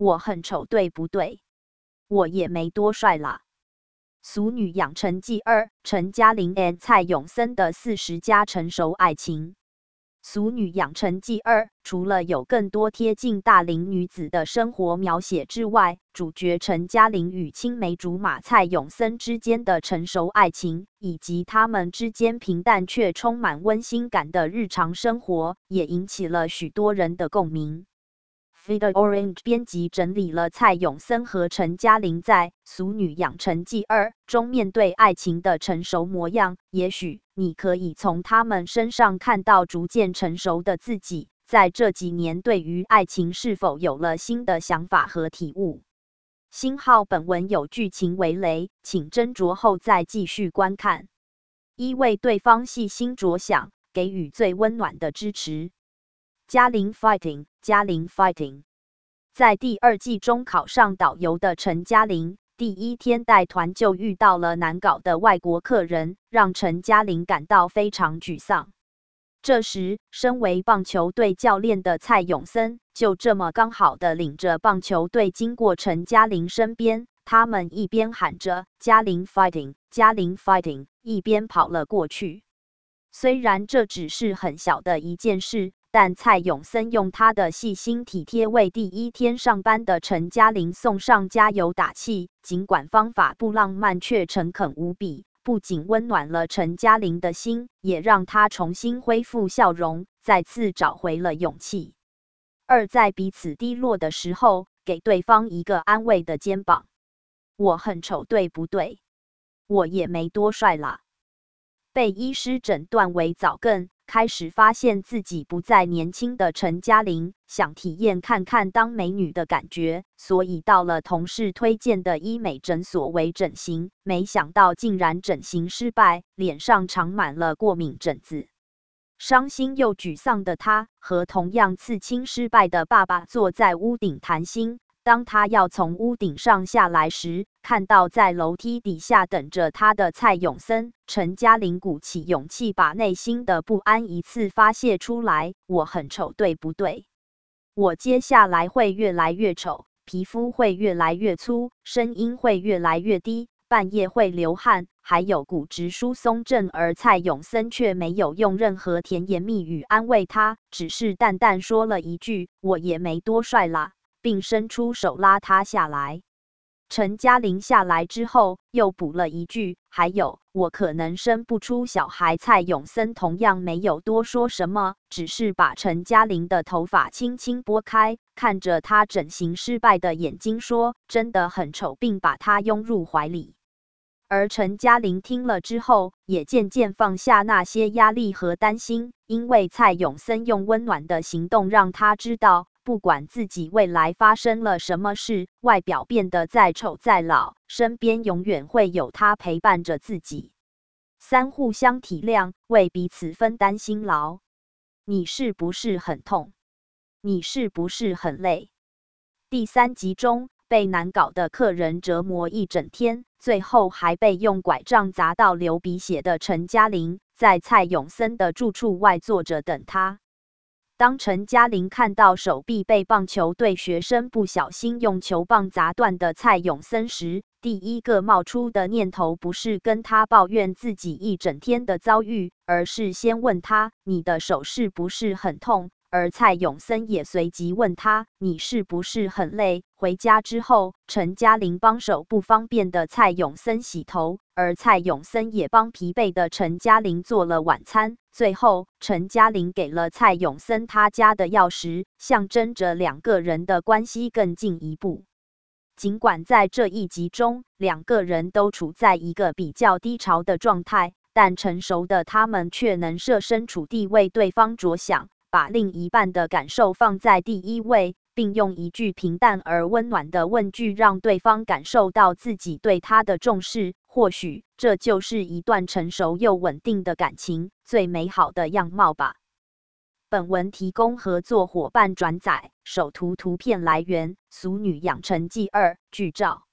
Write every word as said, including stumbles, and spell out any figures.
我很丑对不对？我也没多帅啦。俗女养成记二，陈嘉玲 and 蔡永森的四十加成熟爱情。俗女养成记二除了有更多贴近大龄女子的生活描写之外，主角陈嘉玲与青梅竹马蔡永森之间的成熟爱情，以及他们之间平淡却充满温馨感的日常生活，也引起了许多人的共鸣。Feeder Orange 编辑整理了蔡永森和陈嘉玲在《俗女养成记二》中面对爱情的成熟模样，也许你可以从他们身上看到逐渐成熟的自己，在这几年对于爱情是否有了新的想法和体悟。星号本文有剧情为雷，请斟酌后再继续观看。一为对方细心着想，给予最温暖的支持。嘉玲 fighting， 嘉玲 fighting。在第二季中考上导游的陈嘉玲，第一天带团就遇到了难搞的外国客人，让陈嘉玲感到非常沮丧。这时，身为棒球队教练的蔡永森就这么刚好的领着棒球队经过陈嘉玲身边，他们一边喊着嘉玲 fighting， 嘉玲 fighting， 一边跑了过去。虽然这只是很小的一件事，但蔡永森用他的细心体贴为第一天上班的陈嘉玲送上加油打气，尽管方法不浪漫，却诚恳无比，不仅温暖了陈嘉玲的心，也让她重新恢复笑容，再次找回了勇气。二在彼此低落的时候，给对方一个安慰的肩膀。我很丑对不对？我也没多帅啦。被医师诊断为早更，开始发现自己不再年轻的陈嘉玲，想体验看看当美女的感觉，所以到了同事推荐的医美诊所为整形，没想到竟然整形失败，脸上长满了过敏疹子。伤心又沮丧的她，和同样刺青失败的爸爸坐在屋顶谈心。当他要从屋顶上下来时，看到在楼梯底下等着他的蔡永森，陈嘉玲鼓起勇气把内心的不安一次发泄出来。我很丑对不对？我接下来会越来越丑，皮肤会越来越粗，声音会越来越低，半夜会流汗，还有骨质疏松症。而蔡永森却没有用任何甜言蜜语安慰他，只是淡淡说了一句我也没多帅啦，并伸出手拉他下来。陈嘉玲下来之后，又补了一句：“还有，我可能生不出小孩。”蔡永森同样没有多说什么，只是把陈嘉玲的头发轻轻拨开，看着她整形失败的眼睛说：“真的很丑。”并把她拥入怀里。而陈嘉玲听了之后，也渐渐放下那些压力和担心，因为蔡永森用温暖的行动让她知道，不管自己未来发生了什么事，外表变得再丑再老，身边永远会有他陪伴着自己。三、互相体谅，为彼此分担辛劳。你是不是很痛？你是不是很累？第三集中，被难搞的客人折磨一整天，最后还被用拐杖砸到流鼻血的陈嘉玲，在蔡永森的住处外坐着等他。当陈嘉玲看到手臂被棒球队学生不小心用球棒砸断的蔡永森时，第一个冒出的念头不是跟他抱怨自己一整天的遭遇，而是先问他：“你的手是不是很痛？”而蔡永森也随即问他：“你是不是很累？”回家之后，陈嘉玲帮手不方便的蔡永森洗头，而蔡永森也帮疲惫的陈嘉玲做了晚餐。最后，陈嘉玲给了蔡永森他家的钥匙，象征着两个人的关系更进一步。尽管在这一集中，两个人都处在一个比较低潮的状态，但成熟的他们却能设身处地为对方着想，把另一半的感受放在第一位，并用一句平淡而温暖的问句让对方感受到自己对他的重视。或许这就是一段成熟又稳定的感情最美好的样貌吧。本文提供合作伙伴转载，首图图片来源《俗女养成记二》剧照。